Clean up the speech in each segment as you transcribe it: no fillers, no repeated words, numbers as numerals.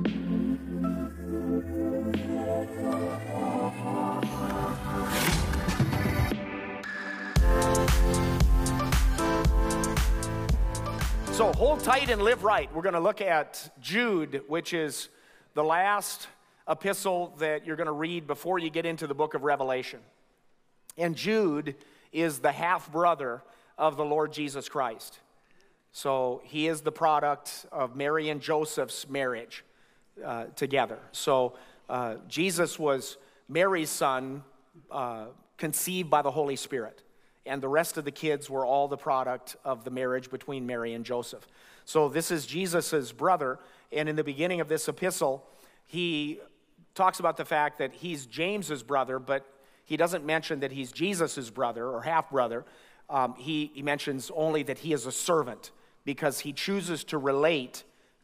So hold tight and live right. We're going to look at Jude, which is the last epistle that you're going to read before you get into the book of Revelation. And Jude is the half-brother of the Lord Jesus Christ. So he is the product of Mary and Joseph's marriage together. So Jesus was Mary's son, conceived by the Holy Spirit. And the rest of the kids were all the product of the marriage between Mary and Joseph. So this is Jesus' brother, and in the beginning of this epistle, he talks about the fact that he's James's brother, but he doesn't mention that he's Jesus' brother or half-brother. He mentions only that he is a servant because he chooses to relate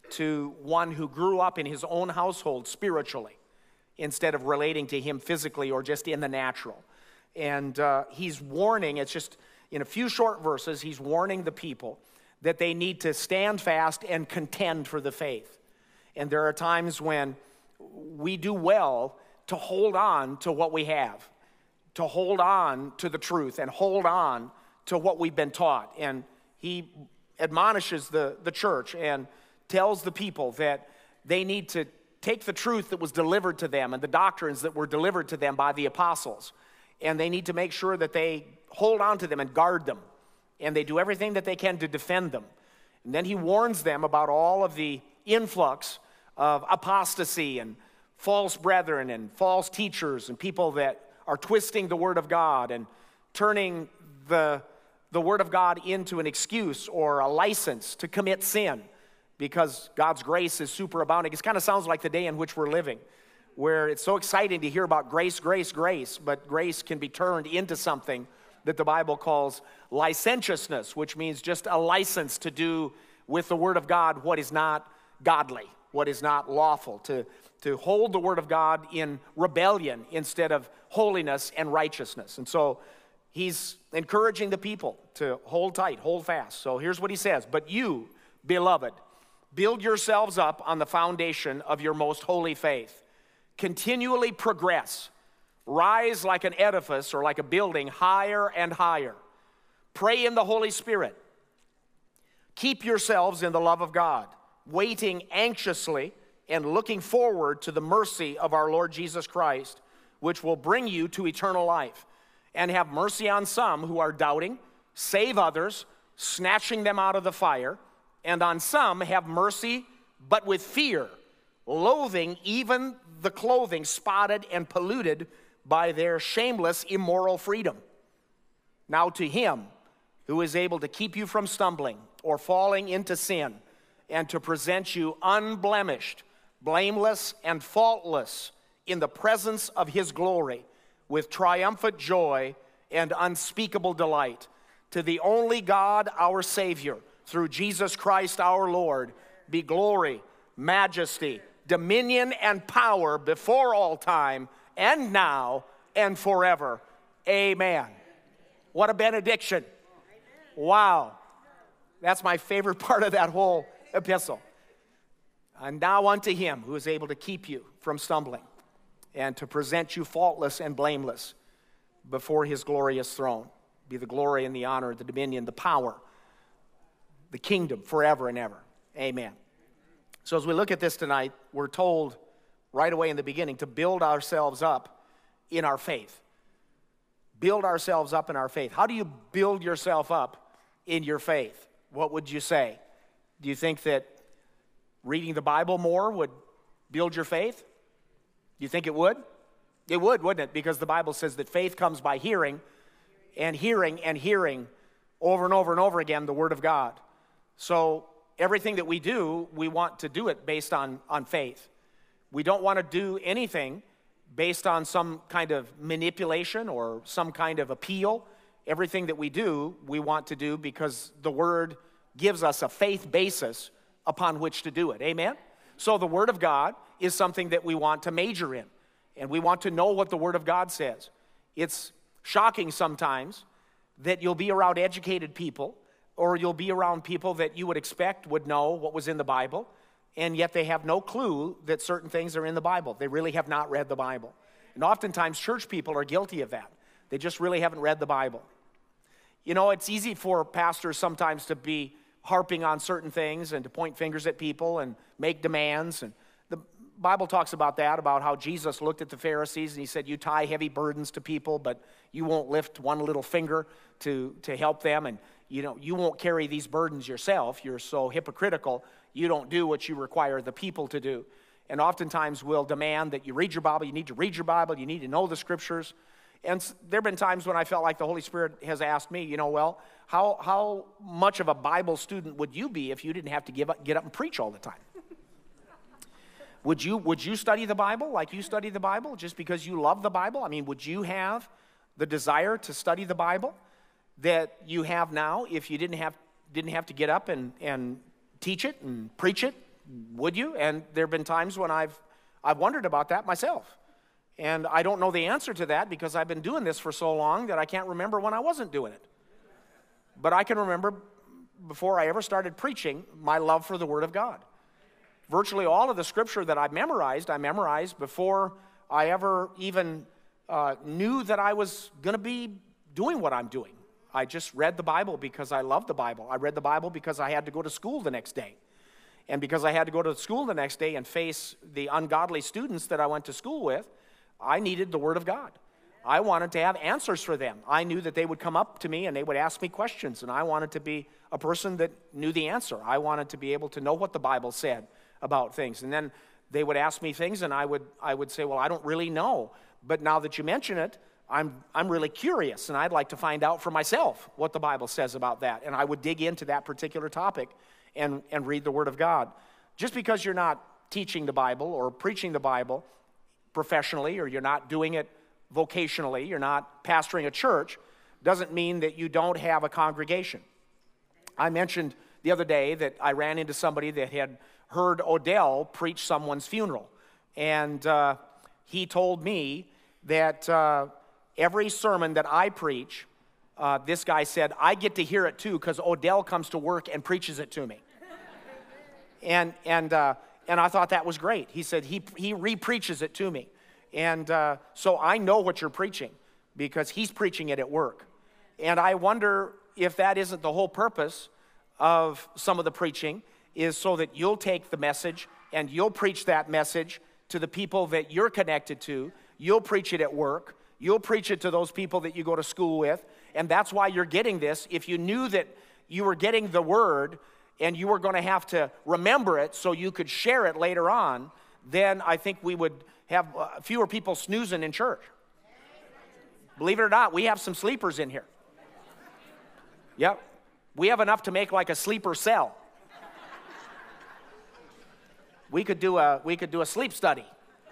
to one who grew up in his own household spiritually instead of relating to him physically or just in the natural. And he's warning, it's just in a few short verses, he's warning the people that they need to stand fast and contend for the faith. And there are times when we do well to hold on to what we have, to hold on to the truth and hold on to what we've been taught. And he admonishes the church and tells the people that they need to take the truth that was delivered to them and the doctrines that were delivered to them by the apostles, and they need to make sure that they hold on to them and guard them, and they do everything that they can to defend them. And then he warns them about all of the influx of apostasy and false brethren and false teachers and people that are twisting the Word of God and turning the Word of God into an excuse or a license to commit sin because God's grace is superabounding. It kind of sounds like the day in which we're living, where it's so exciting to hear about grace, grace, grace, but grace can be turned into something that the Bible calls licentiousness, which means just a license to do with the Word of God what is not godly, what is not lawful, to hold the Word of God in rebellion instead of holiness and righteousness. And so he's encouraging the people to hold tight, hold fast. So here's what he says: "But you, beloved, build yourselves up on the foundation of your most holy faith. Continually progress. Rise like an edifice or like a building higher and higher. Pray in the Holy Spirit. Keep yourselves in the love of God, waiting anxiously and looking forward to the mercy of our Lord Jesus Christ, which will bring you to eternal life. And have mercy on some who are doubting, save others, snatching them out of the fire, and on some have mercy, but with fear, loathing even the clothing spotted and polluted by their shameless, immoral freedom. Now to him who is able to keep you from stumbling or falling into sin, and to present you unblemished, blameless, and faultless in the presence of his glory, with triumphant joy and unspeakable delight. To the only God, our Savior, through Jesus Christ our Lord, be glory, majesty, dominion, and power before all time, and now, and forever. Amen." What a benediction. Wow. That's my favorite part of that whole epistle. "And now unto him who is able to keep you from stumbling, and to present you faultless and blameless before his glorious throne, be the glory and the honor, the dominion, the power, the kingdom forever and ever. Amen." So as we look at this tonight, we're told right away in the beginning to build ourselves up in our faith. Build ourselves up in our faith. How do you build yourself up in your faith? What would you say? Do you think that reading the Bible more would build your faith? Do you think it would? It would, wouldn't it? Because the Bible says that faith comes by hearing, and hearing, and hearing over and over and over again the Word of God. So everything that we do, we want to do it based on faith. We don't want to do anything based on some kind of manipulation or some kind of appeal. Everything that we do, we want to do because the Word gives us a faith basis upon which to do it. Amen? So the Word of God is something that we want to major in, and we want to know what the Word of God says. It's shocking sometimes that you'll be around educated people, or you'll be around people that you would expect would know what was in the Bible, and yet they have no clue that certain things are in the Bible. They really have not read the Bible. And oftentimes church people are guilty of that. They just really haven't read the Bible. You know, it's easy for pastors sometimes to be harping on certain things and to point fingers at people and make demands. And the Bible talks about that, about how Jesus looked at the Pharisees and he said, you tie heavy burdens to people, but you won't lift one little finger to help them. And you know, you won't carry these burdens yourself. You're so hypocritical. You don't do what you require the people to do. And oftentimes we'll demand that you read your Bible. You need to read your Bible. You need to know the Scriptures. And there have been times when I felt like the Holy Spirit has asked me, you know, well, how much of a Bible student would you be if you didn't have to get up and preach all the time? Would you study the Bible like you study the Bible just because you love the Bible? I mean, would you have the desire to study the Bible that you have now if you didn't have to get up and teach it and preach it? Would you? And there have been times when I've wondered about that myself. And I don't know the answer to that because I've been doing this for so long that I can't remember when I wasn't doing it. But I can remember before I ever started preaching my love for the Word of God. Virtually all of the Scripture that I memorized before I ever even knew that I was going to be doing what I'm doing. I just read the Bible because I loved the Bible. I read the Bible because I had to go to school the next day. And because I had to go to school the next day and face the ungodly students that I went to school with, I needed the Word of God. I wanted to have answers for them. I knew that they would come up to me and they would ask me questions, and I wanted to be a person that knew the answer. I wanted to be able to know what the Bible said about things. And then they would ask me things, and I would say, well, I don't really know. But now that you mention it, I'm really curious, and I'd like to find out for myself what the Bible says about that. And I would dig into that particular topic and read the Word of God. Just because you're not teaching the Bible or preaching the Bible professionally, or you're not doing it vocationally, you're not pastoring a church, doesn't mean that you don't have a congregation. I mentioned the other day that I ran into somebody that had heard Odell preach someone's funeral. And he told me that every sermon that I preach, this guy said, I get to hear it too because Odell comes to work and preaches it to me. And I thought that was great. He said he re-preaches it to me. And so I know what you're preaching because he's preaching it at work. And I wonder if that isn't the whole purpose of some of the preaching, is so that you'll take the message and you'll preach that message to the people that you're connected to. You'll preach it at work. You'll preach it to those people that you go to school with. And that's why you're getting this. If you knew that you were getting the Word and you were going to have to remember it so you could share it later on, then I think we would have fewer people snoozing in church. Believe it or not, we have some sleepers in here. Yep. We have enough to make like a sleeper cell. We could do a sleep study.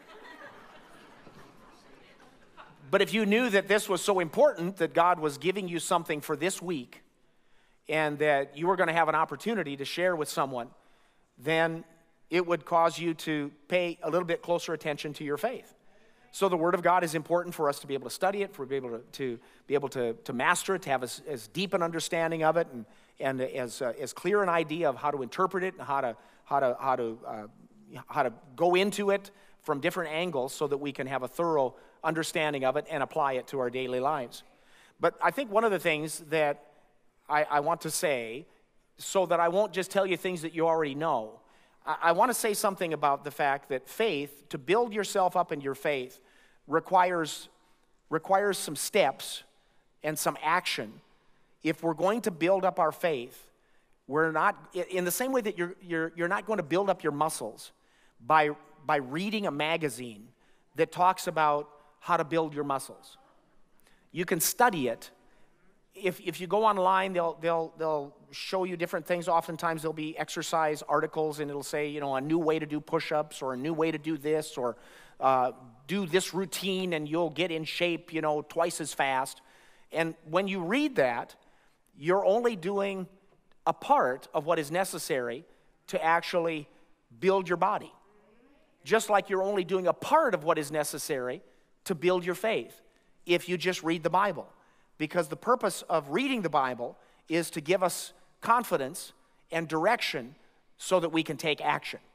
But if you knew that this was so important, that God was giving you something for this week, and that you were going to have an opportunity to share with someone, then it would cause you to pay a little bit closer attention to your faith. So the Word of God is important for us to be able to study it, for be able to master it, to have as deep an understanding of it, and as clear an idea of how to interpret it and how to go into it from different angles so that we can have a thorough understanding of it and apply it to our daily lives. But I think one of the things that I want to say, so that I won't just tell you things that you already know, I want to say something about the fact that faith, to build yourself up in your faith, requires some steps and some action. If we're going to build up our faith, we're not, in the same way that you're not going to build up your muscles by reading a magazine that talks about how to build your muscles. You can study it. If you go online, they'll show you different things. Oftentimes there'll be exercise articles, and it'll say, you know, a new way to do push-ups, or a new way to do this, or do this routine and you'll get in shape, you know, twice as fast. And when you read that, you're only doing a part of what is necessary to actually build your body. Just like you're only doing a part of what is necessary to build your faith if you just read the Bible. Because the purpose of reading the Bible is to give us confidence and direction so that we can take action.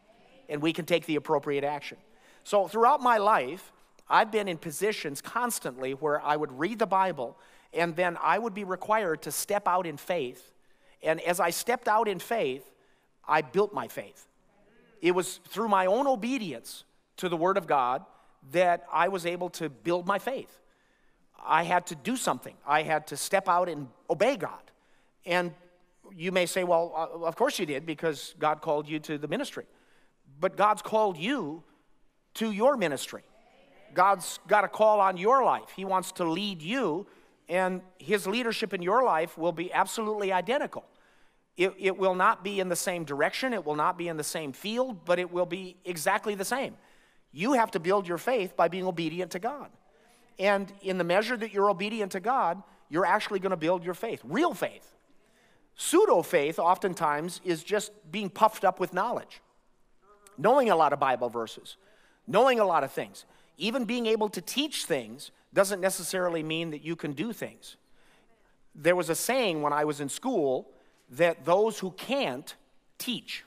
and we can take the appropriate action. So throughout my life, I've been in positions constantly where I would read the Bible, and then I would be required to step out in faith. And as I stepped out in faith, I built my faith. It was through my own obedience to the Word of God that I was able to build my faith. I had to do something. I had to step out and obey God. And you may say, well, of course you did, because God called you to the ministry. But God's called you to your ministry. God's got a call on your life. He wants to lead you, and His leadership in your life will be absolutely identical. It will not be in the same direction. It will not be in the same field, but it will be exactly the same. You have to build your faith by being obedient to God. And in the measure that you're obedient to God, you're actually going to build your faith, real faith. Pseudo-faith oftentimes is just being puffed up with knowledge, knowing a lot of Bible verses, knowing a lot of things. Even being able to teach things doesn't necessarily mean that you can do things. There was a saying when I was in school that those who can't teach.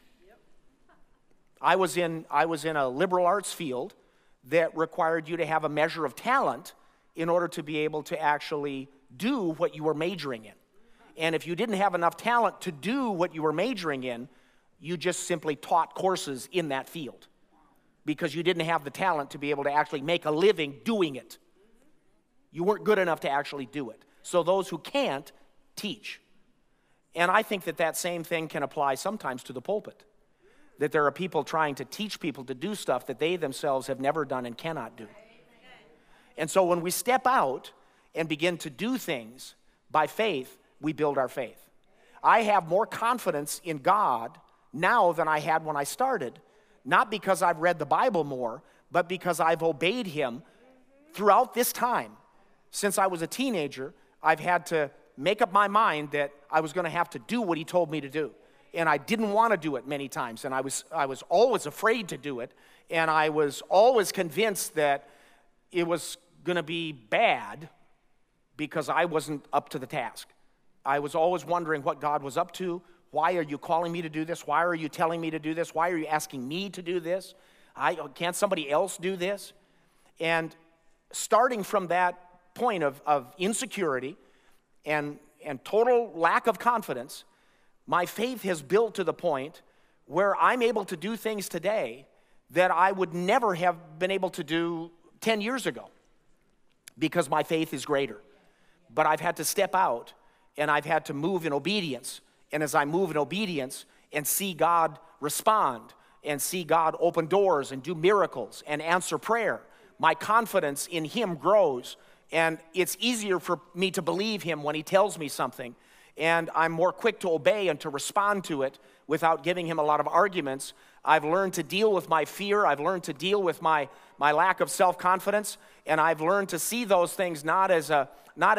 I was in a liberal arts field that required you to have a measure of talent in order to be able to actually do what you were majoring in. And if you didn't have enough talent to do what you were majoring in, you just simply taught courses in that field because you didn't have the talent to be able to actually make a living doing it. You weren't good enough to actually do it. So those who can't, teach. And I think that same thing can apply sometimes to the pulpit. That there are people trying to teach people to do stuff that they themselves have never done and cannot do. And so when we step out and begin to do things by faith, we build our faith. I have more confidence in God now than I had when I started, not because I've read the Bible more, but because I've obeyed Him throughout this time. Since I was a teenager, I've had to make up my mind that I was going to have to do what He told me to do. And I didn't want to do it many times, and I was always afraid to do it, and I was always convinced that it was going to be bad because I wasn't up to the task. I was always wondering what God was up to. Why are you calling me to do this? Why are you telling me to do this? Why are you asking me to do this? Can't somebody else do this? And starting from that point of insecurity and total lack of confidence, my faith has built to the point where I'm able to do things today that I would never have been able to do 10 years ago because my faith is greater. But I've had to step out and I've had to move in obedience. And as I move in obedience and see God respond and see God open doors and do miracles and answer prayer, my confidence in Him grows. And it's easier for me to believe Him when He tells me something. And I'm more quick to obey and to respond to it without giving Him a lot of arguments. I've learned to deal with my fear. I've learned to deal with my lack of self-confidence. And I've learned to see those things not as a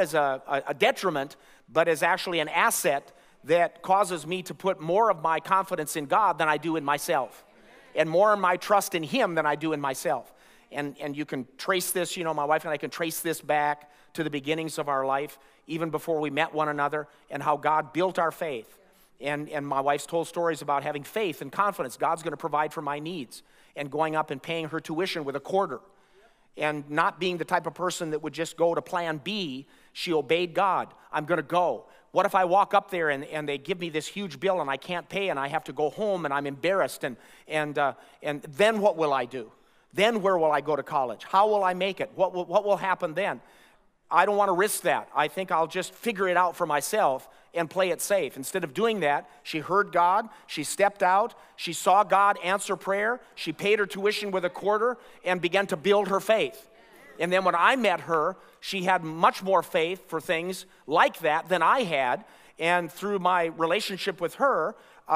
detriment, but as actually an asset that causes me to put more of my confidence in God than I do in myself. And more of my trust in Him than I do in myself. And you can trace this, my wife and I can trace this back to the beginnings of our life, even before we met one another, and how God built our faith. And my wife's told stories about having faith and confidence. God's going to provide for my needs. And going up and paying her tuition with a quarter. And not being the type of person that would just go to plan B, she obeyed God. I'm going to go. What if I walk up there and they give me this huge bill and I can't pay and I have to go home and I'm embarrassed and then what will I do? Then where will I go to college? How will I make it? What will happen then? I don't want to risk that. I think I'll just figure it out for myself and play it safe. Instead of doing that, she heard God, she stepped out, she saw God answer prayer, she paid her tuition with a quarter and began to build her faith. And then when I met her, she had much more faith for things like that than I had. And through my relationship with her,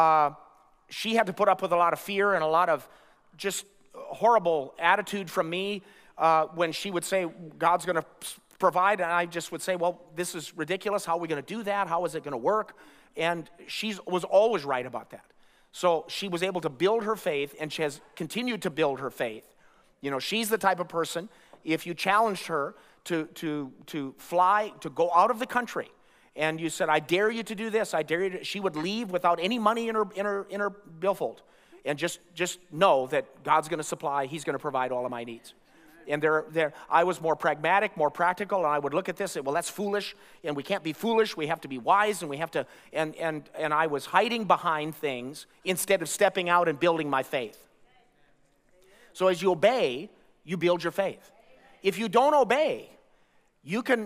she had to put up with a lot of fear and a lot of just horrible attitude from me when she would say, God's going to provide, and I just would say, well, this is ridiculous. How are we going to do that? How is it going to work? And she was always right about that. So she was able to build her faith, and she has continued to build her faith. She's the type of person, if you challenged her to fly, to go out of the country, and you said, I dare you to do this, I dare you to, she would leave without any money in her billfold. and just know that God's going to supply, he's going to provide all of my needs. And I was more pragmatic, more practical, and I would look at this and, well, that's foolish, and we can't be foolish, we have to be wise, and we have to, and I was hiding behind things instead of stepping out and building my faith. So as you obey, you build your faith. If you don't obey, you can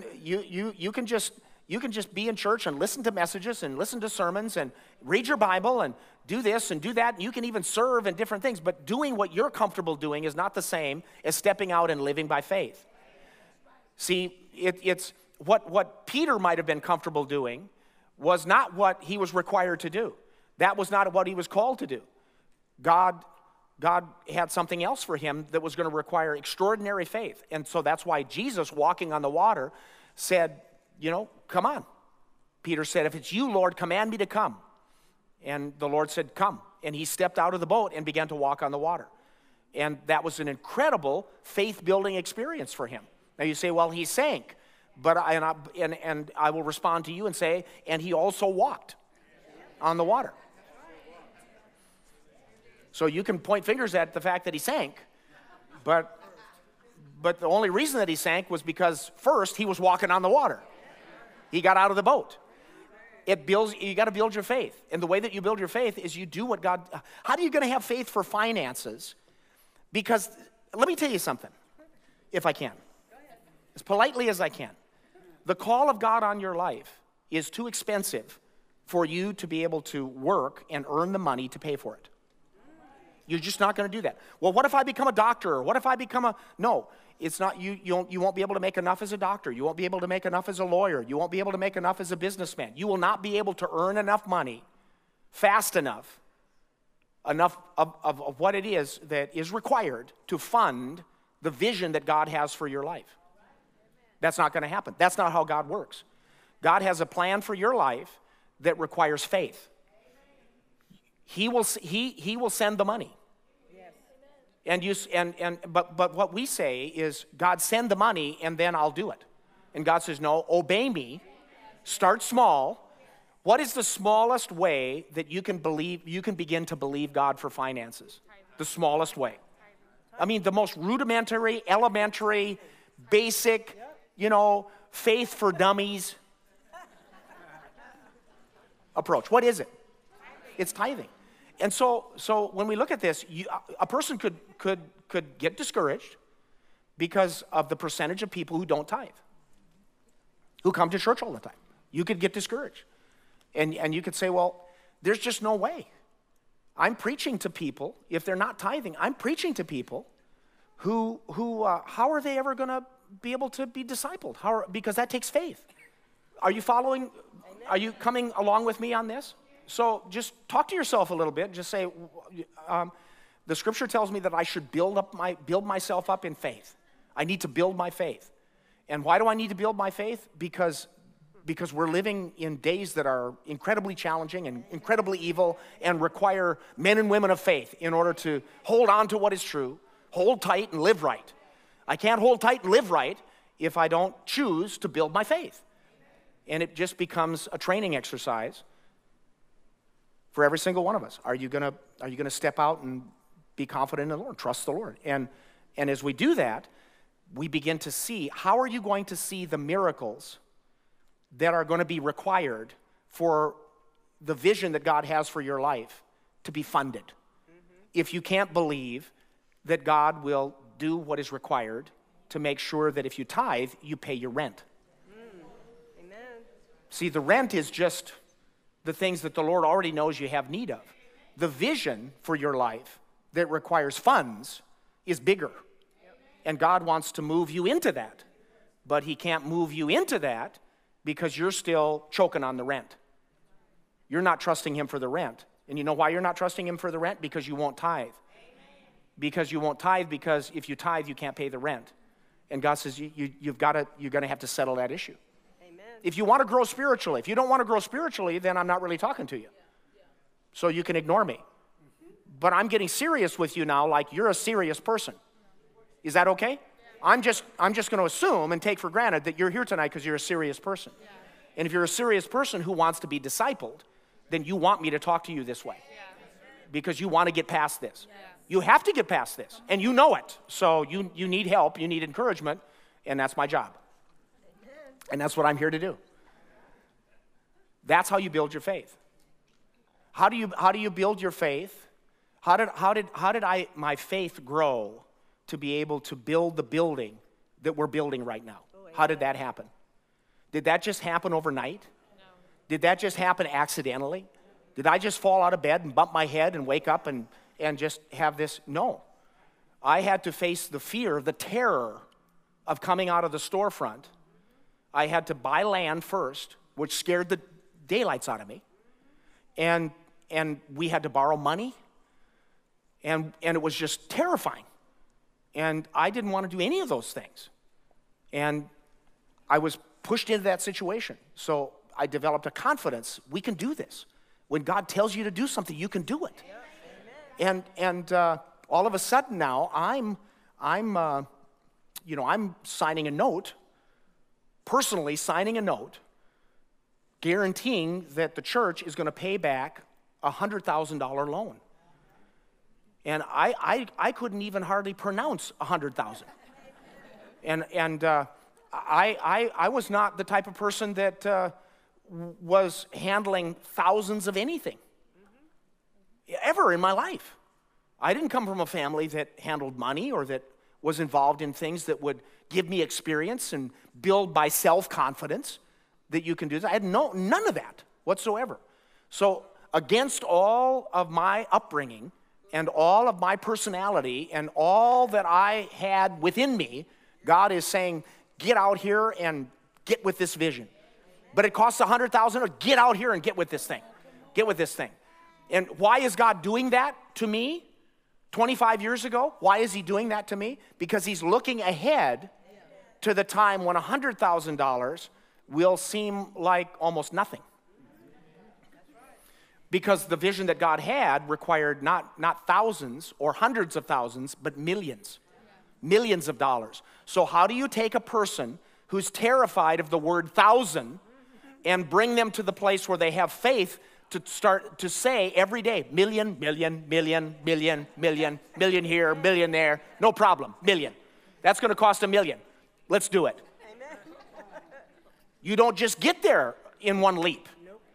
just be in church and listen to messages and listen to sermons and read your Bible and do this and do that. And you can even serve in different things. But doing what you're comfortable doing is not the same as stepping out and living by faith. See, it's what Peter might have been comfortable doing was not what he was required to do. That was not what he was called to do. God had something else for him that was going to require extraordinary faith. And so that's why Jesus, walking on the water, said, come on. Peter said, if it's you, Lord, command me to come. And the Lord said, come. And he stepped out of the boat and began to walk on the water. And that was an incredible faith-building experience for him. Now you say, well, he sank. But I will respond to you and say, and he also walked on the water. So you can point fingers at the fact that he sank, but the only reason that he sank was because first he was walking on the water. He got out of the boat. You got to build your faith. And the way that you build your faith is you do what God, how are you going to have faith for finances? Because let me tell you something, if I can, as politely as I can. The call of God on your life is too expensive for you to be able to work and earn the money to pay for it. You're just not going to do that. Well, what if I become a doctor? Or what if I become no, it's not, you won't be able to make enough as a doctor. You won't be able to make enough as a lawyer. You won't be able to make enough as a businessman. You will not be able to earn enough money fast enough of what it is that is required to fund the vision that God has for your life. That's not going to happen. That's not how God works. God has a plan for your life that requires faith. He will send the money. But what we say is, God, send the money and then I'll do it. And God says, no, obey me. Start small. What is the smallest way that you can begin to believe God for finances? The smallest way. I mean, the most rudimentary, elementary, basic, faith for dummies approach. What is it? It's tithing. And so when we look at this, a person could get discouraged because of the percentage of people who don't tithe, who come to church all the time. You could get discouraged. And you could say, well, there's just no way. I'm preaching to people, if they're not tithing, I'm preaching to people who how are they ever going to be able to be discipled? Because that takes faith. Are you following? Are you coming along with me on this? So just talk to yourself a little bit. Just say, the scripture tells me that I should build myself up in faith. I need to build my faith. And why do I need to build my faith? Because we're living in days that are incredibly challenging and incredibly evil and require men and women of faith in order to hold on to what is true, hold tight and live right. I can't hold tight and live right if I don't choose to build my faith. And it just becomes a training exercise for every single one of us. Are you gonna step out and be confident in the Lord, trust the Lord? And as we do that, we begin to see, how are you going to see the miracles that are going to be required for the vision that God has for your life to be funded? If you can't believe that God will do what is required to make sure that if you tithe, you pay your rent. Amen. See, the rent is just the things that the Lord already knows you have need of. The vision for your life that requires funds is bigger. And God wants to move you into that. But he can't move you into that because you're still choking on the rent. You're not trusting him for the rent. And you know why you're not trusting him for the rent? Because you won't tithe. Because you won't tithe, because if you tithe, you can't pay the rent. And God says you're going to have to settle that issue. If you want to grow spiritually, if you don't want to grow spiritually, then I'm not really talking to you. So you can ignore me. But I'm getting serious with you now, like you're a serious person. Is that okay? I'm just going to assume and take for granted that you're here tonight because you're a serious person. And if you're a serious person who wants to be discipled, then you want me to talk to you this way. because you want to get past this. You have to get past this, and you know it. So you need help, you need encouragement, and that's my job. And that's what I'm here to do. That's how you build your faith. How do you build your faith? How did my faith grow to be able to build the building that we're building right now? How did that happen? Did that just happen overnight? No. Did that just happen accidentally? Did I just fall out of bed and bump my head and wake up and just have this? No. I had to face the fear, the terror of coming out of the storefront. I had to buy land first, which scared the daylights out of me. And we had to borrow money. And it was just terrifying. And I didn't want to do any of those things. And I was pushed into that situation. So I developed a confidence. We can do this. When God tells you to do something, you can do it. And all of a sudden now, I'm signing a note, personally signing a note, guaranteeing that the church is going to pay back a $100,000 loan. And I couldn't even hardly pronounce 100,000. And I was not the type of person that was handling thousands of anything ever in my life. I didn't come from a family that handled money or that was involved in things that would give me experience and build my self-confidence that you can do that. I had none of that whatsoever. So against all of my upbringing and all of my personality and all that I had within me, God is saying, get out here and get with this vision. But it costs $100,000. Get out here and get with this thing. Get with this thing. And why is God doing that to me 25 years ago? Why is he doing that to me? Because he's looking ahead to the time when $100,000 will seem like almost nothing. Because the vision that God had required not thousands or hundreds of thousands, but millions. Millions of dollars. So how do you take a person who's terrified of the word thousand and bring them to the place where they have faith to start to say every day, million, million, million, million, million, million here, million there, no problem, million. That's going to cost $1 million. Let's do it. Amen. You don't just get there in one leap.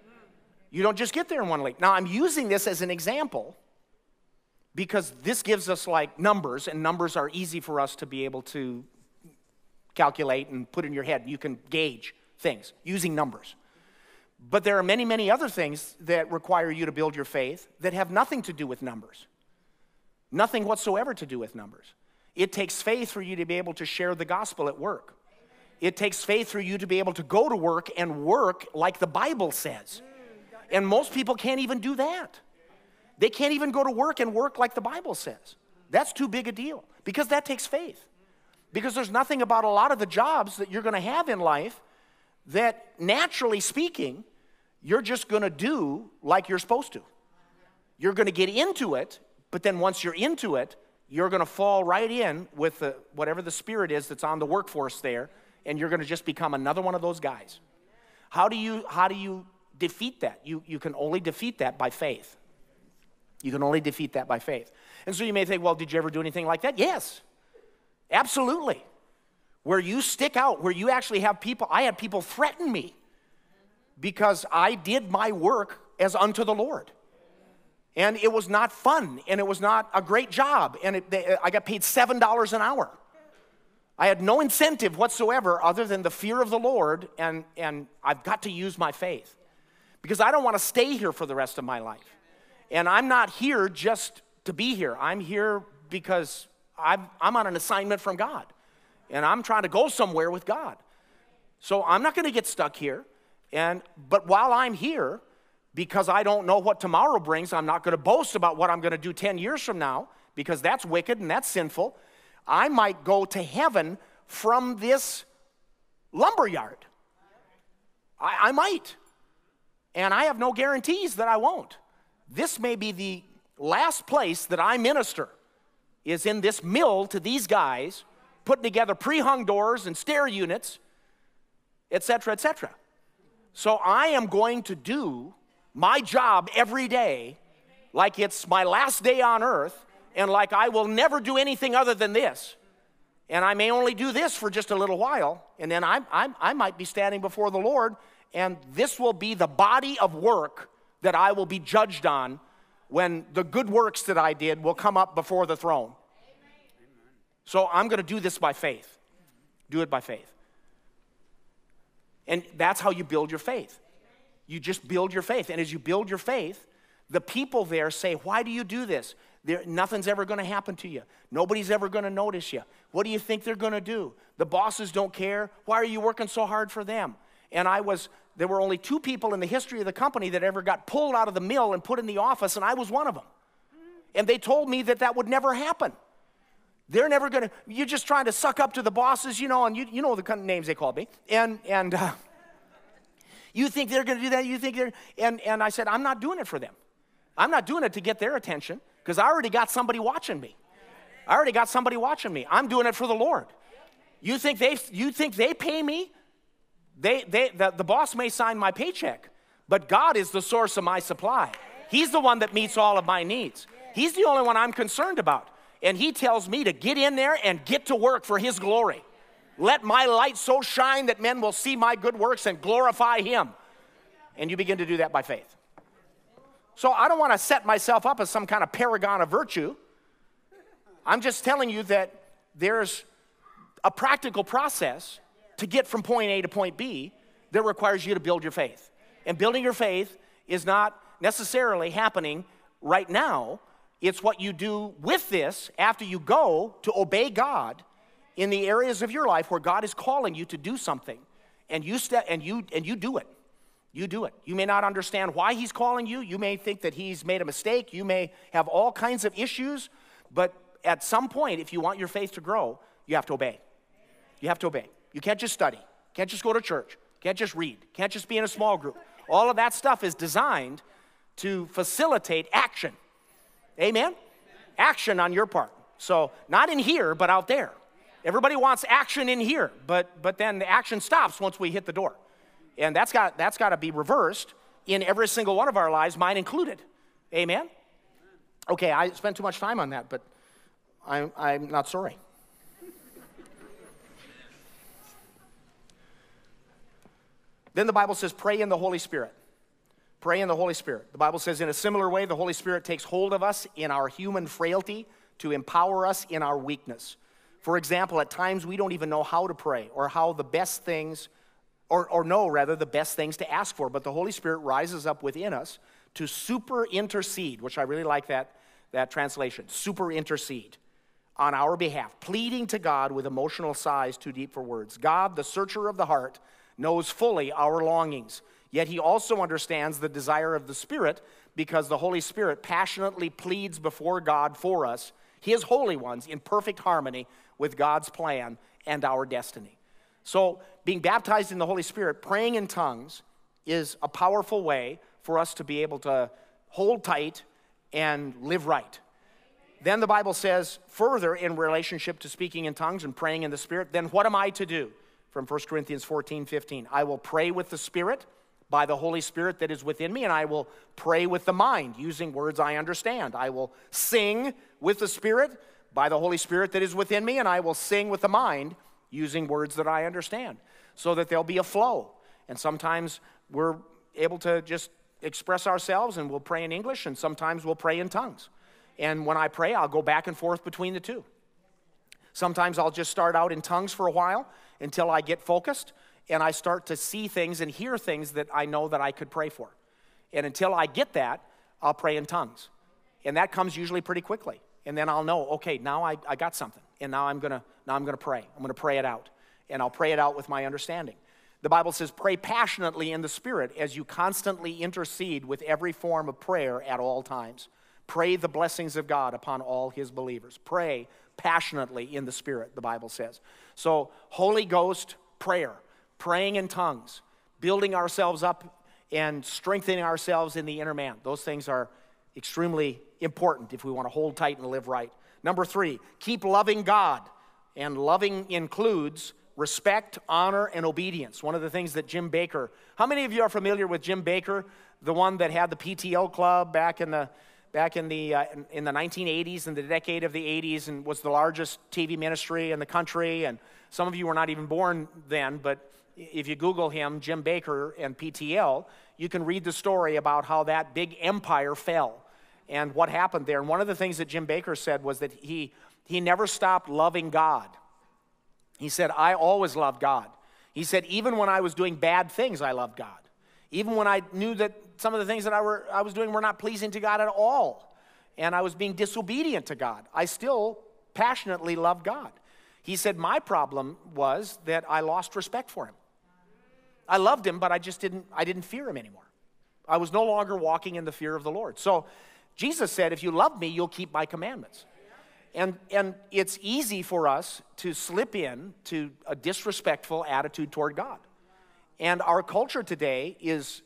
You don't just get there in one leap. Now, I'm using this as an example because this gives us like numbers, and numbers are easy for us to be able to calculate and put in your head. You can gauge things using numbers. But there are many, many other things that require you to build your faith that have nothing to do with numbers. Nothing whatsoever to do with numbers. It takes faith for you to be able to share the gospel at work. It takes faith for you to be able to go to work and work like the Bible says. And most people can't even do that. They can't even go to work and work like the Bible says. That's too big a deal because that takes faith. Because there's nothing about a lot of the jobs that you're going to have in life that, naturally speaking, you're just going to do like you're supposed to. You're going to get into it, but then once you're into it, you're going to fall right in with whatever the spirit is that's on the workforce there, and you're going to just become another one of those guys. How do you defeat that? You can only defeat that by faith. You can only defeat that by faith. And so you may think, well, did you ever do anything like that? Yes, absolutely. Where you stick out, where you actually have people, I had people threaten me because I did my work as unto the Lord. And it was not fun, and it was not a great job, and I got paid $7 an hour. I had no incentive whatsoever other than the fear of the Lord, and I've got to use my faith. Because I don't want to stay here for the rest of my life. And I'm not here just to be here. I'm here because I'm on an assignment from God. And I'm trying to go somewhere with God. So I'm not going to get stuck here. But while I'm here, because I don't know what tomorrow brings, I'm not going to boast about what I'm going to do 10 years from now, because that's wicked and that's sinful. I might go to heaven from this lumberyard. I might. And I have no guarantees that I won't. This may be the last place that I minister, is in this mill to these guys, putting together pre-hung doors and stair units, etc., etc. So I am going to do my job every day like it's my last day on earth, and like I will never do anything other than this. And I may only do this for just a little while, and then I might be standing before the Lord, and this will be the body of work that I will be judged on when the good works that I did will come up before the throne. So I'm going to do this by faith. Do it by faith. And that's how you build your faith. You just build your faith. And as you build your faith, the people there say, why do you do this? Nothing's ever going to happen to you. Nobody's ever going to notice you. What do you think they're going to do? The bosses don't care. Why are you working so hard for them? And there were only 2 people in the history of the company that ever got pulled out of the mill and put in the office, and I was one of them. And they told me that would never happen. They're never going to, you're just trying to suck up to the bosses, and you know the kind of names they called me. And you think they're going to do that? You think and I said, I'm not doing it for them. I'm not doing it to get their attention, because I already got somebody watching me. I'm doing it for the Lord. You think they pay me? The boss may sign my paycheck, but God is the source of my supply. He's the one that meets all of my needs. He's the only one I'm concerned about. And he tells me to get in there and get to work for his glory. Let my light so shine that men will see my good works and glorify him. And you begin to do that by faith. So I don't want to set myself up as some kind of paragon of virtue. I'm just telling you that there's a practical process to get from point A to point B that requires you to build your faith. And building your faith is not necessarily happening right now. It's what you do with this after you go to obey God in the areas of your life where God is calling you to do something. And you do it. You do it. You may not understand why he's calling you. You may think that he's made a mistake. You may have all kinds of issues. But at some point, if you want your faith to grow, you have to obey. You have to obey. You can't just study. You can't just go to church. You can't just read. You can't just be in a small group. All of that stuff is designed to facilitate action. Amen? Action on your part. So not in here, but out there. Everybody wants action in here, but then the action stops once we hit the door. And that's got to be reversed in every single one of our lives, mine included. Amen? Okay, I spent too much time on that, but I'm not sorry. Then the Bible says, pray in the Holy Spirit. Pray in the Holy Spirit. The Bible says, in a similar way, the Holy Spirit takes hold of us in our human frailty to empower us in our weakness. For example, at times we don't even know how to pray or how the best things, or know rather the best things to ask for. But the Holy Spirit rises up within us to super intercede, which I really like that translation, super intercede on our behalf, pleading to God with emotional sighs too deep for words. God, the searcher of the heart, knows fully our longings. Yet he also understands the desire of the Spirit, because the Holy Spirit passionately pleads before God for us, his holy ones, in perfect harmony with God's plan and our destiny. So being baptized in the Holy Spirit, praying in tongues, is a powerful way for us to be able to hold tight and live right. Then the Bible says further in relationship to speaking in tongues and praying in the Spirit, then what am I to do? From 1 Corinthians 14:15, I will pray with the Spirit by the Holy Spirit that is within me, and I will pray with the mind using words I understand. I will sing with the Spirit by the Holy Spirit that is within me, and I will sing with the mind using words that I understand, so that there'll be a flow. And sometimes we're able to just express ourselves and we'll pray in English, and sometimes we'll pray in tongues. And when I pray, I'll go back and forth between the two. Sometimes I'll just start out in tongues for a while until I get focused and I start to see things and hear things that I know that I could pray for. And until I get that, I'll pray in tongues. And that comes usually pretty quickly. And then I'll know, okay, now I got something. And now I'm gonna pray. I'm gonna pray it out. And I'll pray it out with my understanding. The Bible says, pray passionately in the Spirit as you constantly intercede with every form of prayer at all times. Pray the blessings of God upon all his believers. Pray passionately in the Spirit, the Bible says. So, Holy Ghost prayer, praying in tongues, building ourselves up and strengthening ourselves in the inner man. Those things are extremely important if we want to hold tight and live right. Number 3, keep loving God. And loving includes respect, honor, and obedience. One of the things that Jim Bakker, how many of you are familiar with Jim Bakker, the one that had the PTO club back in the back in the 1980s, in the decade of the 80s, and was the largest TV ministry in the country. And some of you were not even born then, but if you Google him, Jim Bakker and PTL, you can read the story about how that big empire fell and what happened there. And one of the things that Jim Bakker said was that he never stopped loving God. He said, I always loved God. He said, even when I was doing bad things, I loved God. Even when I knew that some of the things that I was doing were not pleasing to God at all, and I was being disobedient to God, I still passionately loved God. He said, my problem was that I lost respect for him. I loved him, but I didn't fear him anymore. I was no longer walking in the fear of the Lord. So Jesus said, if you love me, you'll keep my commandments. And it's easy for us to slip in to a disrespectful attitude toward God. And our culture today is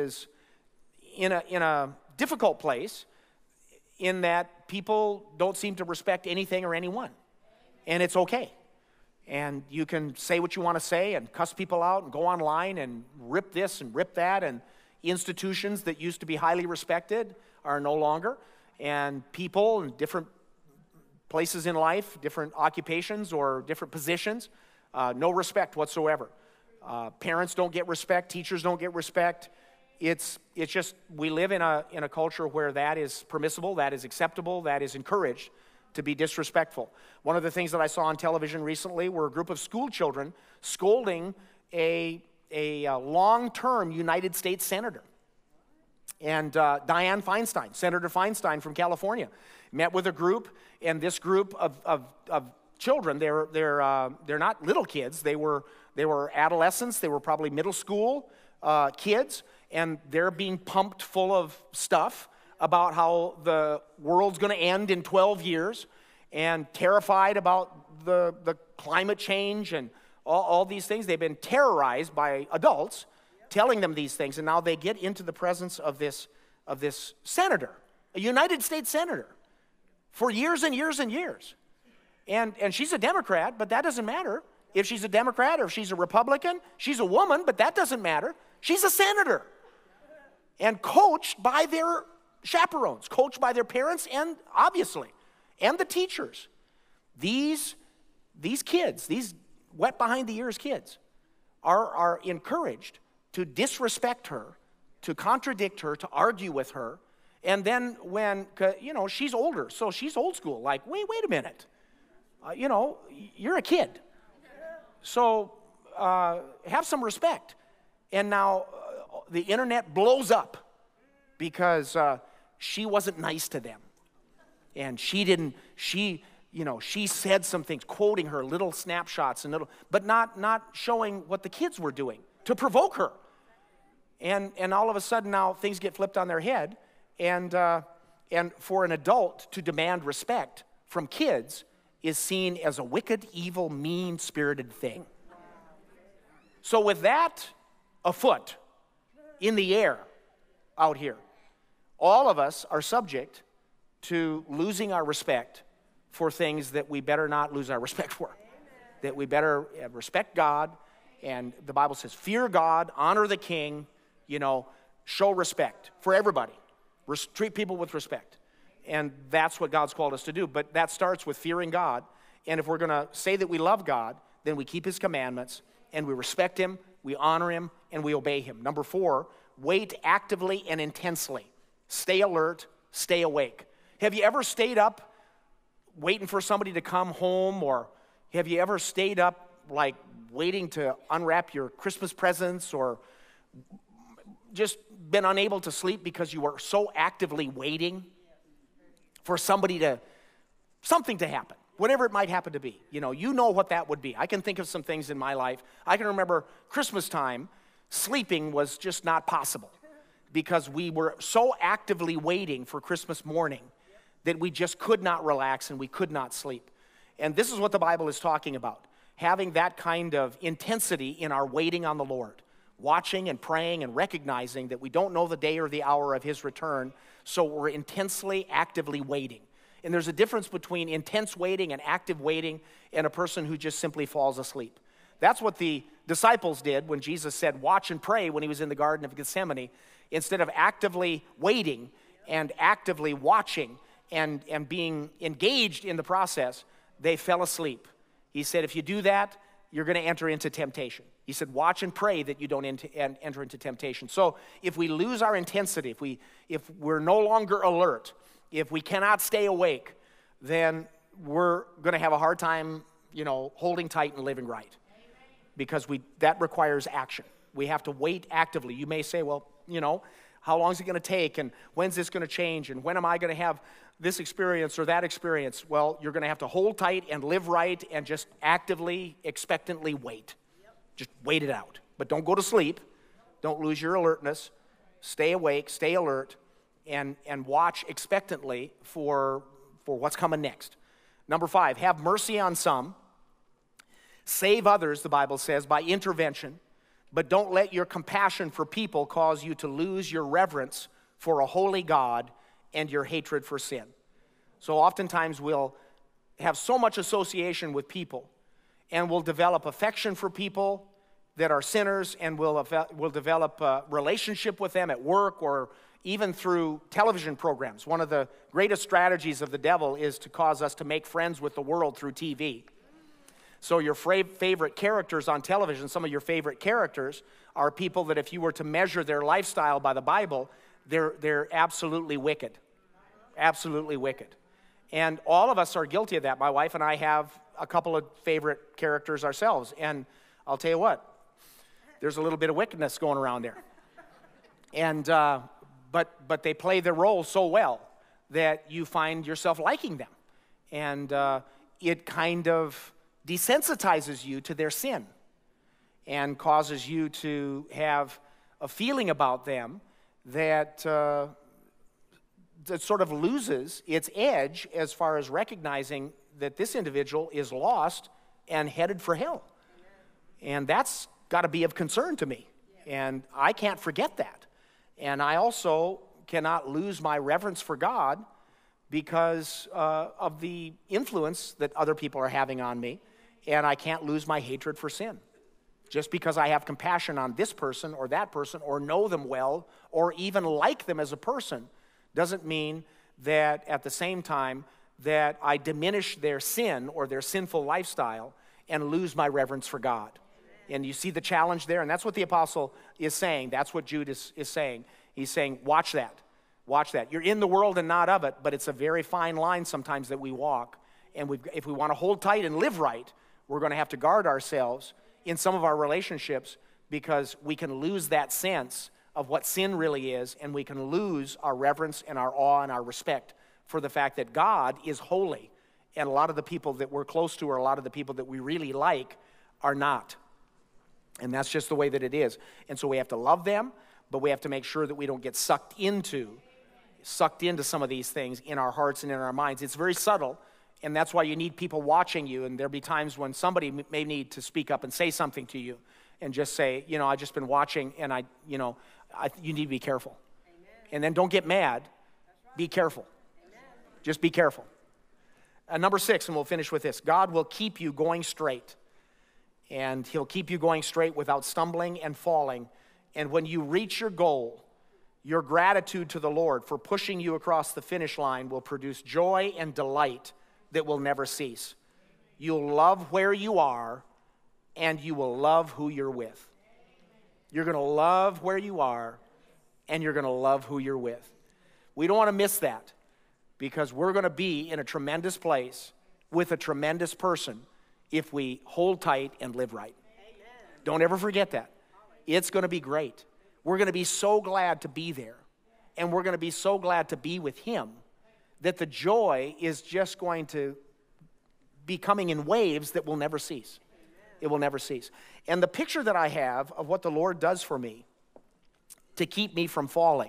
in a difficult place in that people don't seem to respect anything or anyone. And it's okay. And you can say what you want to say and cuss people out and go online and rip this and rip that. And institutions that used to be highly respected are no longer. And people in different places in life, different occupations or different positions, no respect whatsoever. Parents don't get respect. Teachers don't get respect. It's just, we live in a culture where that is permissible, that is acceptable, that is encouraged to be disrespectful. One of the things that I saw on television recently were a group of school children scolding a long-term United States senator. And Dianne Feinstein, Senator Feinstein from California, met with a group, and this group of children, they're not little kids, they were adolescents, they were probably middle school kids, and they're being pumped full of stuff about how the world's going to end in 12 years, and terrified about the climate change and all these things. They've been terrorized by adults telling them these things, and now they get into the presence of this senator, a United States senator, for years and years and years. And she's a Democrat, but that doesn't matter. If she's a Democrat or if she's a Republican, she's a woman, but that doesn't matter. She's a senator. And coached by their chaperones, coached by their parents, and obviously, and the teachers. These kids, these wet behind the ears kids, are encouraged to disrespect her, to contradict her, to argue with her. And then when, she's older, so she's old school, like, wait a minute. You're a kid. So have some respect. And now the internet blows up because she wasn't nice to them. And she said some things, quoting her little snapshots, but not showing what the kids were doing to provoke her. And all of a sudden now things get flipped on their head. And for an adult to demand respect from kids is seen as a wicked, evil, mean-spirited thing. So with that afoot, in the air, out here, all of us are subject to losing our respect for things that we better not lose our respect for. That we better respect God, and the Bible says, fear God, honor the king, show respect for everybody. Treat people with respect. And that's what God's called us to do. But that starts with fearing God. And if we're going to say that we love God, then we keep his commandments, and we respect him, we honor him, and we obey him. Number 4, wait actively and intensely. Stay alert, stay awake. Have you ever stayed up waiting for somebody to come home? Or have you ever stayed up like waiting to unwrap your Christmas presents, or just been unable to sleep because you were so actively waiting for something to happen, whatever it might happen to be? You know what that would be. I can think of some things in my life. I can remember Christmas time, sleeping was just not possible because we were so actively waiting for Christmas morning that we just could not relax and we could not sleep. And this is what the Bible is talking about, having that kind of intensity in our waiting on the Lord, watching and praying and recognizing that we don't know the day or the hour of his return, so we're intensely, actively waiting. And there's a difference between intense waiting and active waiting and a person who just simply falls asleep. That's what the disciples did when Jesus said, watch and pray, when he was in the Garden of Gethsemane. Instead of actively waiting, and actively watching and being engaged in the process, they fell asleep. He said, if you do that, you're going to enter into temptation. He said, watch and pray that you don't enter into temptation. So if we lose our intensity, if we're no longer alert, if we cannot stay awake, then we're going to have a hard time, holding tight and living right. Because that requires action. We have to wait actively. You may say, well, how long is it going to take? And when's this going to change? And when am I going to have this experience or that experience? Well, you're going to have to hold tight and live right and just actively, expectantly wait. Just wait it out. But don't go to sleep. Don't lose your alertness. Stay awake, stay alert, and watch expectantly for what's coming next. Number 5, have mercy on some. Save others, the Bible says, by intervention, but don't let your compassion for people cause you to lose your reverence for a holy God and your hatred for sin. So oftentimes we'll have so much association with people, and we'll develop affection for people that are sinners, and we'll develop a relationship with them at work or even through television programs. One of the greatest strategies of the devil is to cause us to make friends with the world through TV. So your favorite characters on television, some of your favorite characters are people that if you were to measure their lifestyle by the Bible, they're absolutely wicked. Absolutely wicked. And all of us are guilty of that. My wife and I have a couple of favorite characters ourselves. And I'll tell you what, there's a little bit of wickedness going around there. And but they play their role so well that you find yourself liking them. And it kind of desensitizes you to their sin and causes you to have a feeling about them that sort of loses its edge as far as recognizing that this individual is lost and headed for hell. And that's got to be of concern to me. And I can't forget that. And I also cannot lose my reverence for God because of the influence that other people are having on me. And I can't lose my hatred for sin. Just because I have compassion on this person or that person or know them well or even like them as a person doesn't mean that at the same time that I diminish their sin or their sinful lifestyle and lose my reverence for God. And you see the challenge there, and that's what the apostle is saying. That's what Jude is saying. He's saying, watch that. Watch that. You're in the world and not of it, but it's a very fine line sometimes that we walk. And if we want to hold tight and live right, we're going to have to guard ourselves in some of our relationships because we can lose that sense of what sin really is, and we can lose our reverence and our awe and our respect for the fact that God is holy. And a lot of the people that we're close to or a lot of the people that we really like are not. And that's just the way that it is. And so we have to love them, but we have to make sure that we don't get sucked into some of these things in our hearts and in our minds. It's very subtle, and that's why you need people watching you. And there'll be times when somebody may need to speak up and say something to you and just say, I've just been watching, and you need to be careful. Amen. And then don't get mad. Right. Be careful. Amen. Just be careful. Number 6, and we'll finish with this. God will keep you going straight. And he'll keep you going straight without stumbling and falling. And when you reach your goal, your gratitude to the Lord for pushing you across the finish line will produce joy and delight that will never cease. You'll love where you are, and you will love who you're with. You're going to love where you are, and you're going to love who you're with. We don't want to miss that because we're going to be in a tremendous place with a tremendous person if we hold tight and live right. Amen. Don't ever forget that. It's going to be great. We're going to be so glad to be there, and we're going to be so glad to be with him that the joy is just going to be coming in waves that will never cease. It will never cease. And the picture that I have of what the Lord does for me to keep me from falling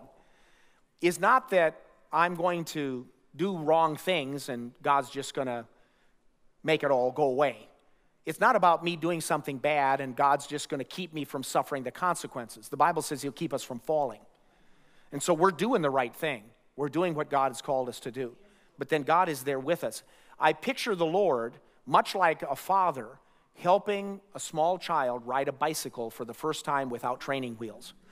is not that I'm going to do wrong things and God's just going to make it all go away. It's not about me doing something bad and God's just going to keep me from suffering the consequences. The Bible says he'll keep us from falling. And so we're doing the right thing. We're doing what God has called us to do. But then God is there with us. I picture the Lord much like a father helping a small child ride a bicycle for the first time without training wheels.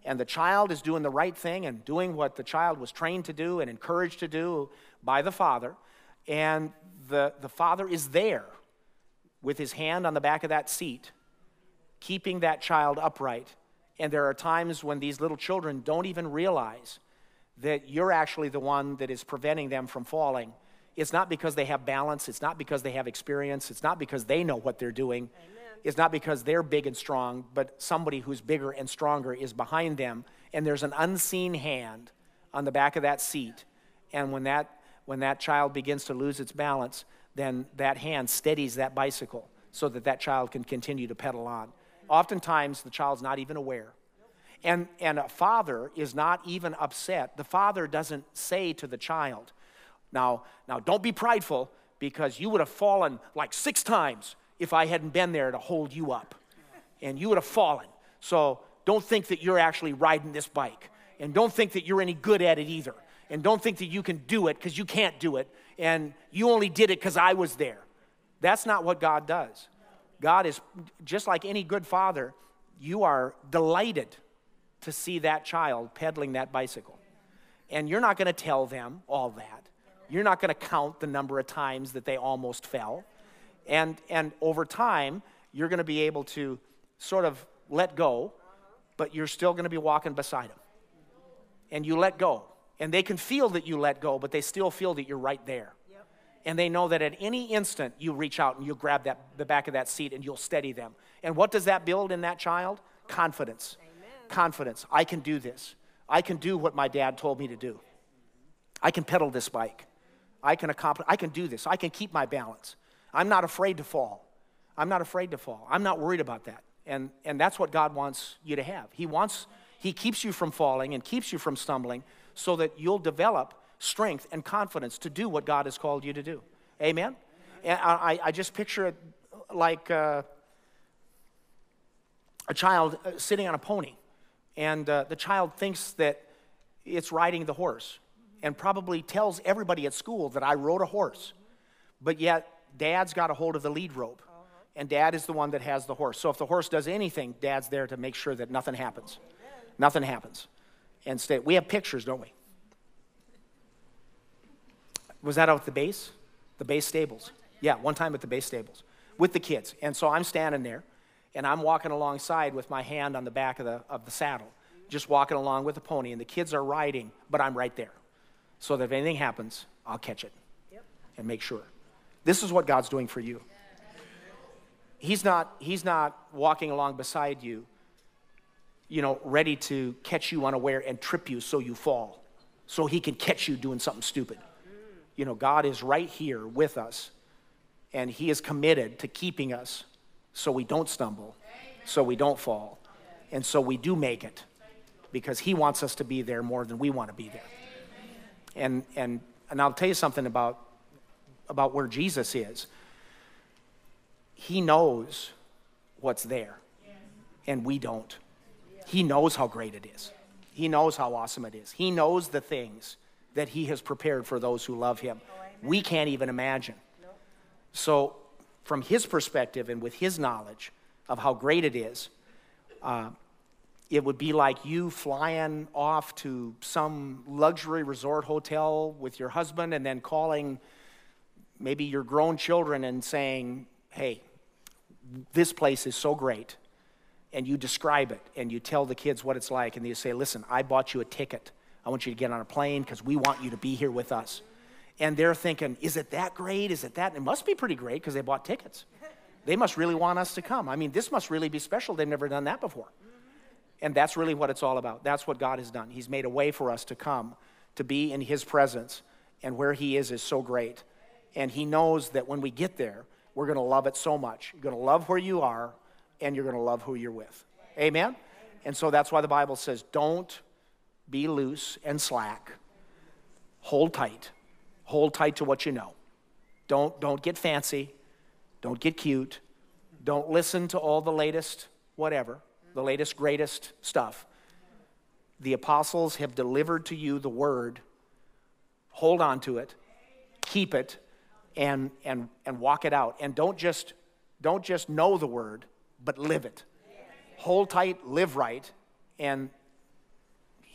and the child is doing the right thing and doing what the child was trained to do and encouraged to do by the father, and the father is there with his hand on the back of that seat, keeping that child upright. And there are times when these little children don't even realize that you're actually the one that is preventing them from falling. It's not because they have balance. It's not because they have experience. It's not because they know what they're doing. Amen. It's not because they're big and strong, but somebody who's bigger and stronger is behind them, and there's an unseen hand on the back of that seat. And when that child begins to lose its balance, then that hand steadies that bicycle so that that child can continue to pedal on. Oftentimes, the child's not even aware. And a father is not even upset. The father doesn't say to the child, now don't be prideful, because you would have fallen like 6 times if I hadn't been there to hold you up. And you would have fallen. So don't think that you're actually riding this bike. And don't think that you're any good at it either. And don't think that you can do it, because you can't do it. And you only did it because I was there. That's not what God does. God is, just like any good father, you are delighted to see that child pedaling that bicycle. And you're not going to tell them all that. You're not going to count the number of times that they almost fell. And over time, you're going to be able to sort of let go, but you're still going to be walking beside them. And you let go. And they can feel that you let go, but they still feel that you're right there. Yep. And they know that at any instant, you reach out and you'll grab the back of that seat and you'll steady them. And what does that build in that child? Confidence. Amen. Confidence. I can do this. I can do what my dad told me to do. I can pedal this bike. I can do this. I can keep my balance. I'm not afraid to fall. I'm not afraid to fall. I'm not worried about that. And that's what God wants you to have. He keeps you from falling and keeps you from stumbling so that you'll develop strength and confidence to do what God has called you to do. Amen? And I just picture it like a child sitting on a pony. And the child thinks that it's riding the horse and probably tells everybody at school that I rode a horse. But yet, Dad's got a hold of the lead rope. And Dad is the one that has the horse. So if the horse does anything, Dad's there to make sure that nothing happens. Nothing happens. And we have pictures, don't we? Was that out at the base? The base stables. Yeah, one time at the base stables with the kids. And so I'm standing there, and I'm walking alongside with my hand on the back of the saddle, just walking along with the pony, and the kids are riding, but I'm right there. So that if anything happens, I'll catch it and make sure. This is what God's doing for you. He's not walking along beside you, ready to catch you unaware and trip you so you fall, so he can catch you doing something stupid. God is right here with us, and he is committed to keeping us so we don't stumble, so we don't fall, and so we do make it, because he wants us to be there more than we want to be there. And I'll tell you something about where Jesus is. He knows what's there, and we don't. He knows how great it is. He knows how awesome it is. He knows the things that he has prepared for those who love him. We can't even imagine. So from his perspective and with his knowledge of how great it is, it would be like you flying off to some luxury resort hotel with your husband and then calling maybe your grown children and saying, hey, this place is so great. And you describe it and you tell the kids what it's like, and you say, listen, I bought you a ticket. I want you to get on a plane because we want you to be here with us. And they're thinking, is it that great? Is it that? It must be pretty great because they bought tickets. They must really want us to come. I mean, this must really be special. They've never done that before. And that's really what it's all about. That's what God has done. He's made a way for us to come, to be in his presence. And where he is so great. And he knows that when we get there, we're going to love it so much. You're going to love where you are, and you're going to love who you're with. Amen? And so that's why the Bible says, don't be loose and slack. Hold tight. Hold tight to what you know. Don't get fancy. Don't get cute. Don't listen to all the latest whatever, the latest, greatest stuff. The apostles have delivered to you the word. Hold on to it. Keep it. And walk it out. And don't just know the word, but live it. Hold tight, live right, and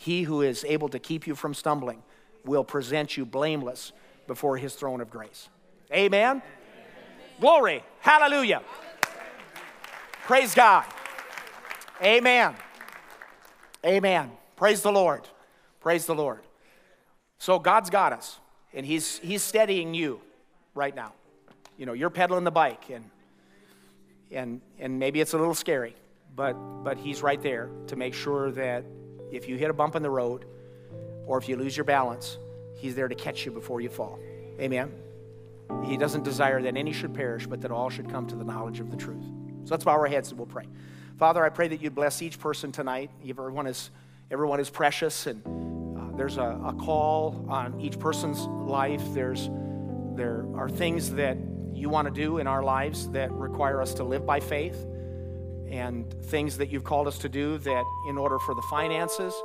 He who is able to keep you from stumbling will present you blameless before his throne of grace. Amen? Glory. Hallelujah. Praise God. Amen. Amen. Praise the Lord. Praise the Lord. So God's got us, and he's steadying you right now. You know, you're pedaling the bike, and maybe it's a little scary, but he's right there to make sure that if you hit a bump in the road or if you lose your balance, he's there to catch you before you fall. Amen. He doesn't desire that any should perish, but that all should come to the knowledge of the truth. So let's bow our heads and we'll pray. Father, I pray that you'd bless each person tonight. Everyone is precious, and there's a call on each person's life. There are things that you want to do in our lives that require us to live by faith, and things that you've called us to do that in order for the finances,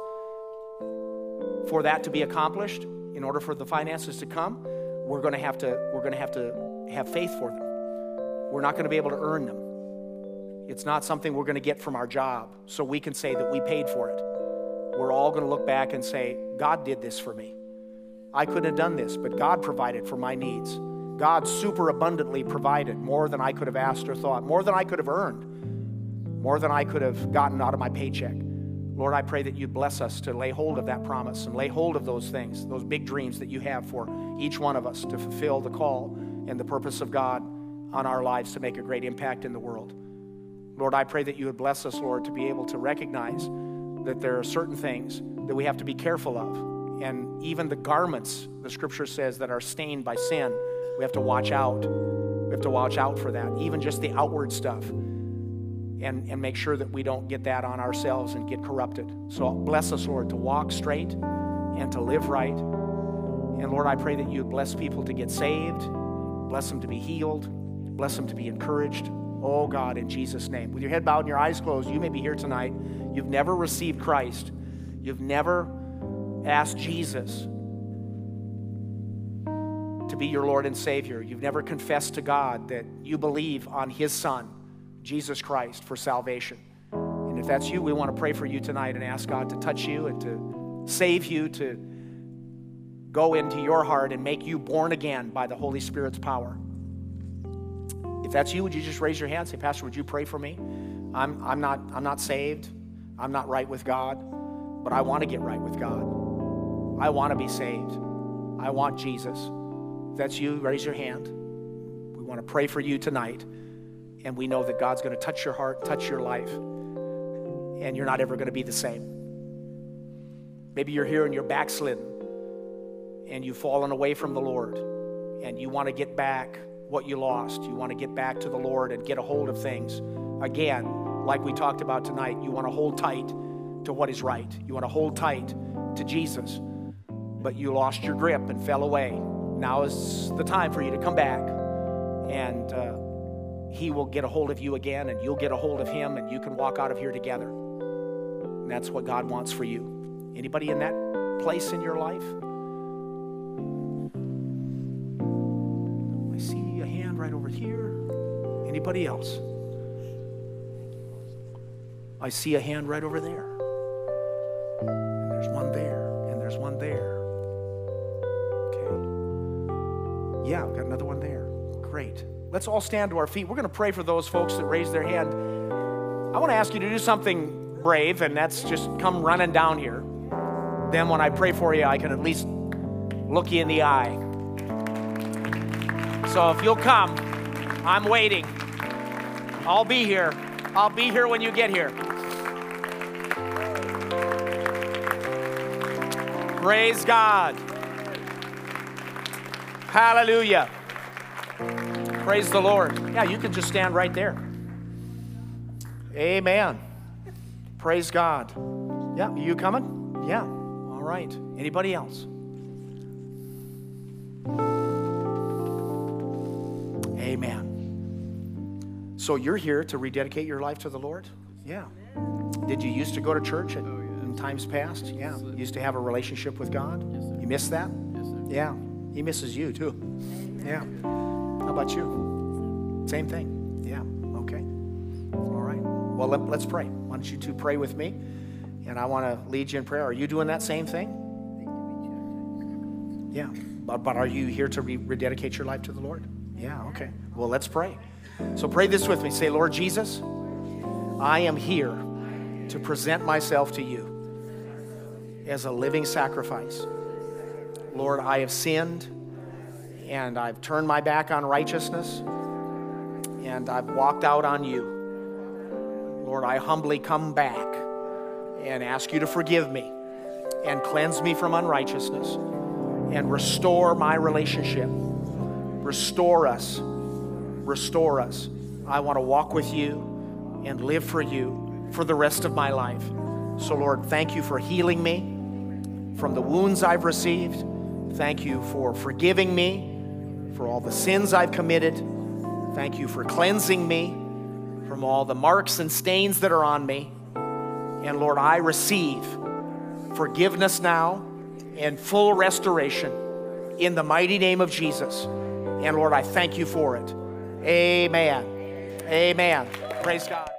for that to be accomplished, in order for the finances to come, we're going to have to have faith for them. We're not going to be able to earn them. It's not something we're going to get from our job so we can say that we paid for it. We're all going to look back and say, God did this for me. I couldn't have done this, but God provided for my needs. God super abundantly provided more than I could have asked or thought, more than I could have earned, more than I could have gotten out of my paycheck. Lord, I pray that you bless us to lay hold of that promise and lay hold of those things, those big dreams that you have for each one of us to fulfill the call and the purpose of God on our lives to make a great impact in the world. Lord, I pray that you would bless us, Lord, to be able to recognize that there are certain things that we have to be careful of. And even the garments, the scripture says, that are stained by sin, we have to watch out. We have to watch out for that, even just the outward stuff, and make sure that we don't get that on ourselves and get corrupted. So bless us, Lord, to walk straight and to live right. And Lord, I pray that you would bless people to get saved, bless them to be healed, bless them to be encouraged. Oh God, in Jesus' name. With your head bowed and your eyes closed, you may be here tonight. You've never received Christ. You've never asked Jesus to be your Lord and Savior. You've never confessed to God that you believe on his Son, Jesus Christ, for salvation. And if that's you, we want to pray for you tonight and ask God to touch you and to save you, to go into your heart and make you born again by the Holy Spirit's power. If that's you, would you just raise your hand and say, Pastor, would you pray for me? I'm not saved. I'm not right with God, but I want to get right with God. I want to be saved. I want Jesus. If that's you, raise your hand. We want to pray for you tonight, and we know that God's going to touch your heart, touch your life, and you're not ever going to be the same. Maybe you're here and you're backslidden, and you've fallen away from the Lord, and you want to get back what you lost. You want to get back to the Lord and get a hold of things. Again, like we talked about tonight, you want to hold tight to what is right. You want to hold tight to Jesus, but you lost your grip and fell away. Now is the time for you to come back, and he will get a hold of you again, and you'll get a hold of him, and you can walk out of here together. And that's what God wants for you. Anybody in that place in your life? I see a hand right over here. Anybody else? I see a hand right over there. And there's one there, and there's one there. Okay. Yeah, I've got another one there. Great. Let's all stand to our feet. We're going to pray for those folks that raised their hand. I want to ask you to do something brave, and that's just come running down here. Then when I pray for you, I can at least look you in the eye. So if you'll come, I'm waiting. I'll be here. I'll be here when you get here. Praise God. Hallelujah. Praise the Lord. Yeah, you can just stand right there. Amen. Praise God. Yeah, you coming? Yeah. All right. Anybody else? Amen. So you're here to rededicate your life to the Lord? Yeah. Did you used to go to church in times past? Yeah. You used to have a relationship with God? You miss that? Yeah. He misses you too. Yeah. How about you? Same thing. Yeah. Okay. All right. Well, let's pray. Why don't you two pray with me? And I want to lead you in prayer. Are you doing that same thing? Yeah. But are you here to rededicate your life to the Lord? Yeah, okay. Well, let's pray. So pray this with me. Say, Lord Jesus, I am here to present myself to you as a living sacrifice. Lord, I have sinned, and I've turned my back on righteousness, and I've walked out on you. Lord, I humbly come back and ask you to forgive me and cleanse me from unrighteousness and restore my relationship. Restore us. Restore us. I want to walk with you and live for you for the rest of my life. So, Lord, thank you for healing me from the wounds I've received. Thank you for forgiving me for all the sins I've committed. Thank you for cleansing me from all the marks and stains that are on me. And Lord, I receive forgiveness now and full restoration in the mighty name of Jesus. And Lord, I thank you for it. Amen. Amen. Praise God.